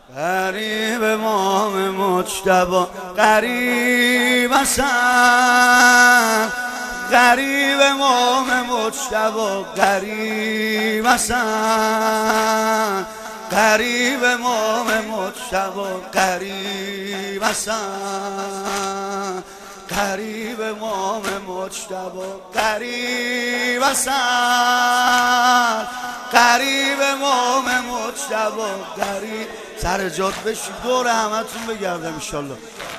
غریب امام مجتبی غریب حسن، غریب امام مجتبی غریب حسن، غریب امام مجتبی غریب حسن، غریب امام مجتبی غریب حسن، غریب امام مجتبی غریب. سر جات بشید دور همتون بگردم انشالله.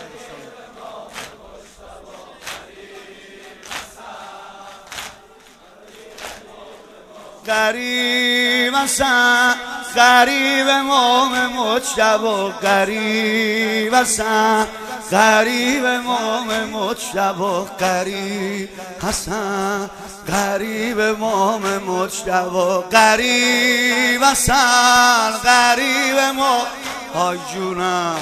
غریب حسن، غریب امام مجتبی غریب حسن، غریب امام مجتبی غریب حسن، غریب امام مجتبی غریب حسن، غریب امام آی جونم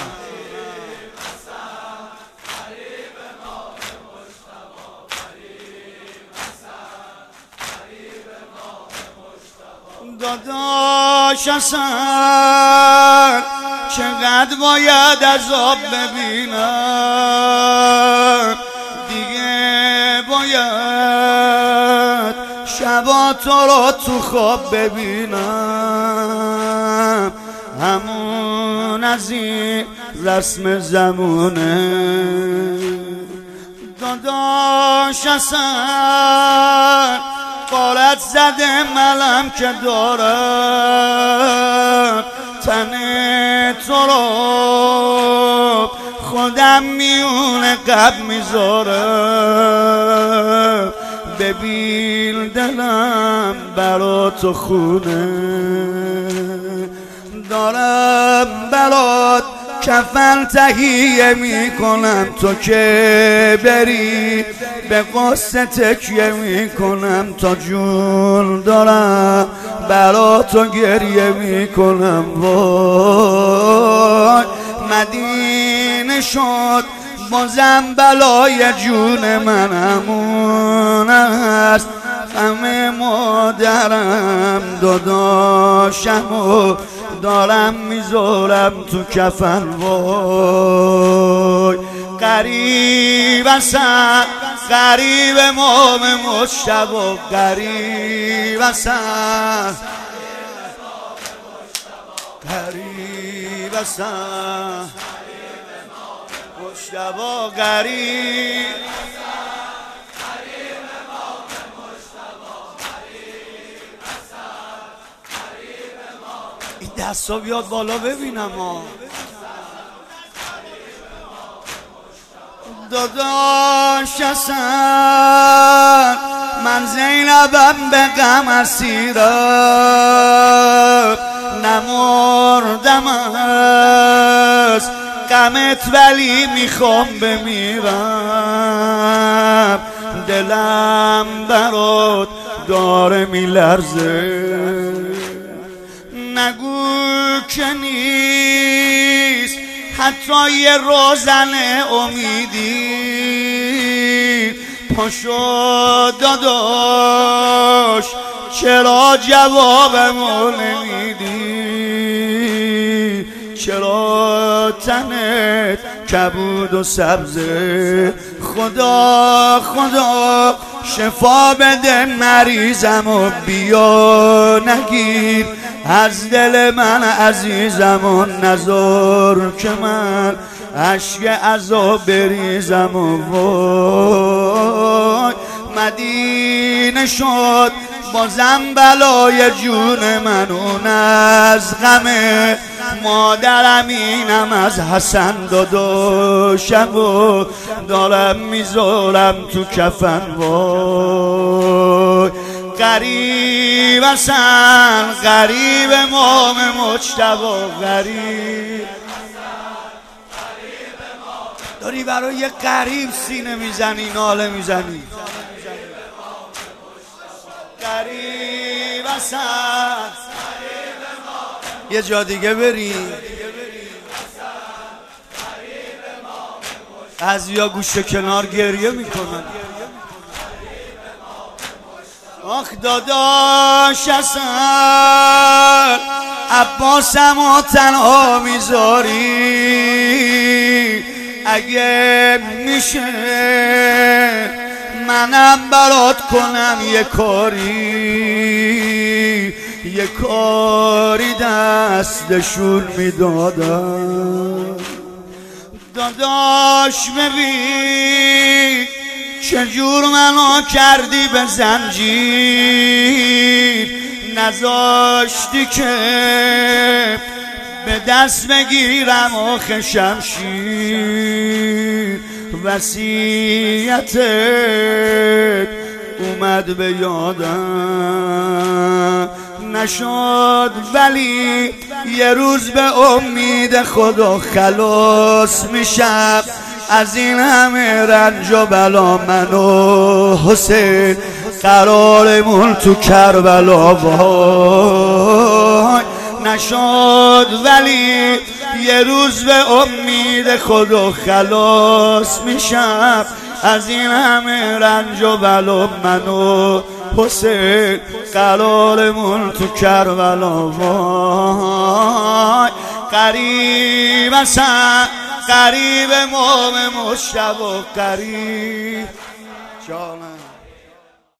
داداش حسن، چقدر باید عذاب ببینم دیگه، باید شبا تو رو تو خواب ببینم، همون از این رسم زمونه. داداش حسن، قارت زده ملم که دارم تن تو رو، خودم میون قبل میذارم، ببین دلم برا تو خونه. دارم برات کفن تهیه میکنم، تو که بری به قصه تکیه میکنم، تا جون دارم برا تو گریه میکنم. وای مدینه شد بازم بلای جون من همون است، غم مادرم داداشمو دارم میذارم تو کفن. وای غریب حسن، غریب امام مجتبی غریب حسن، غریب حسن مجتبی غریب. این دستا بیاد بالا ببینم ها. داداش حسن، من زینبم به غم اسیرم، نمردم از غمت ولی میخوام بمیرم، دلم برات داره میلرزه. نگو که نیست حتی یه روزن امیدی، پاشو داداش چرا جوابمو نمیدی، چرا تنت کبود و سبزه. خدا خدا شفا بده مریضم و بیا نگیر از دل من عزیزم و نذار که من اشک عذاب بریزم. و وای مدینه شد بازم بلای جون من، اون از غم مادرم اینم از حسن داداشم و دارم میذارم تو کفن. وای غریب حسن، غریب امام مجتبی غریب. داری برای یه غریب سینه میزنی، ناله میزنی. غریب حسن، یه جا دیگه بریم. بعضیا گوشه کنار گریه میکنن. آخ داداش حسن، عباسم و تنها میذاری اگه میشه منم برات کنم یه کاری دستشون میدادم. داداش ببین چجور منو کردی به زنجیر، نذاشتی که به دست بگیرم آخه شمشیر. وصیتت اومد به یادم نشد، ولی یه روز به امید خدا خلاص میشم از این همه رنج و بلا. من و حسین قرارمون تو کربلا وای نشد، ولی یه روز به امید خدا خلاص میشم از این همه رنج و بلا. من و حسین قرارمون تو کربلا وای. قریب هستن قریب امام مجتبی قریب جانم.